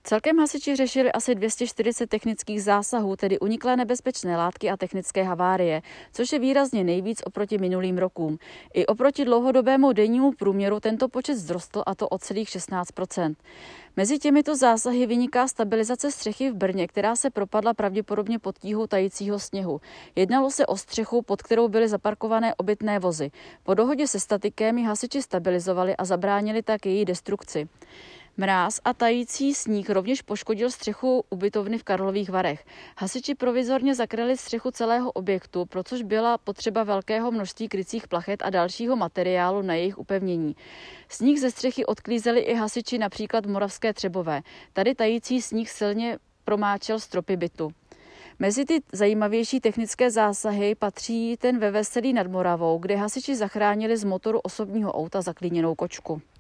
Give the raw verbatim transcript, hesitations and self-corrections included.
Celkem hasiči řešili asi dvě stě čtyřicet technických zásahů, tedy uniklé nebezpečné látky a technické havárie, což je výrazně nejvíc oproti minulým rokům. I oproti dlouhodobému dennímu průměru tento počet vzrostl, a to o celých šestnáct procent. Mezi těmito zásahy vyniká stabilizace střechy v Brně, která se propadla pravděpodobně pod tíhou tajícího sněhu. Jednalo se o střechu, pod kterou byly zaparkované obytné vozy. Po dohodě se statikem ji hasiči stabilizovali a zabránili tak její destrukci. Mráz a tající sníh rovněž poškodil střechu ubytovny v Karlových Varech. Hasiči provizorně zakryli střechu celého objektu, pro což byla potřeba velkého množství krycích plachet a dalšího materiálu na jejich upevnění. Sníh ze střechy odklízeli i hasiči například v Moravské Třebové. Tady tající sníh silně promáčel stropy bytu. Mezi ty zajímavější technické zásahy patří ten ve Veselí nad Moravou, kde hasiči zachránili z motoru osobního auta zaklíněnou kočku.